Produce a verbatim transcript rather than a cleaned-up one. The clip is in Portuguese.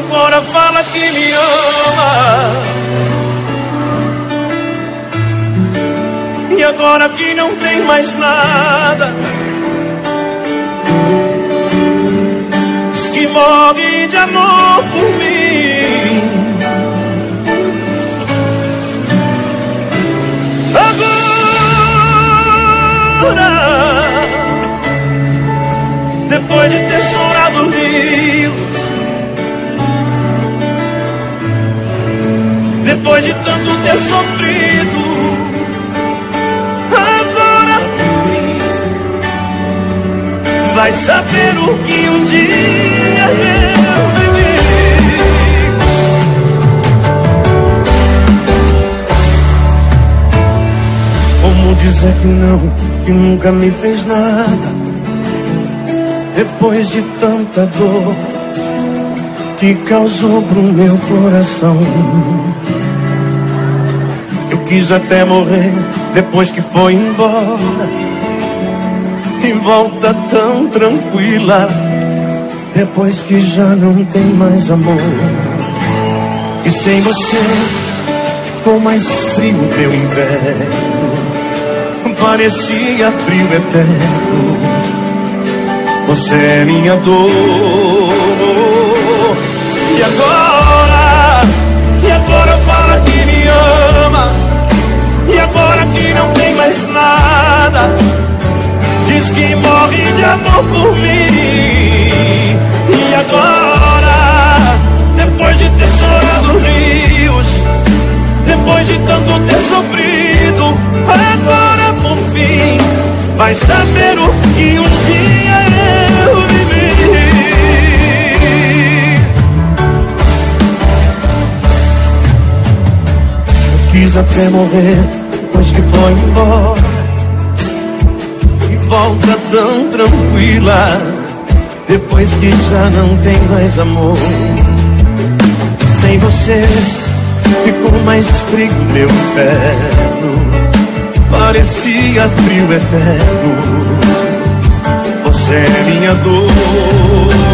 agora fala que me ama. E agora que não tem mais nada, diz que morre de amor por mim. Agora, depois de ter chorado rios, depois de tanto ter sofrido, agora vai saber o que um dia eu vivi. Como dizer que não, que nunca me fez nada, depois de tanta dor que causou pro meu coração. Eu quis até morrer depois que foi embora, e volta tão tranquila depois que já não tem mais amor. E sem você ficou mais frio meu inverno, parecia frio eterno. Você é minha dor. E agora, e agora fala que me ama, e agora que não tem mais nada, diz que morre de amor por mim. E agora, depois de ter chorado rios, depois de tanto ter sofrido, agora por fim vai saber o que um dia eu vivi. Eu quis até morrer depois que foi embora, e volta tão tranquila depois que já não tem mais amor. Sem você ficou mais frio meu inferno, parecia frio eterno. Você é minha dor.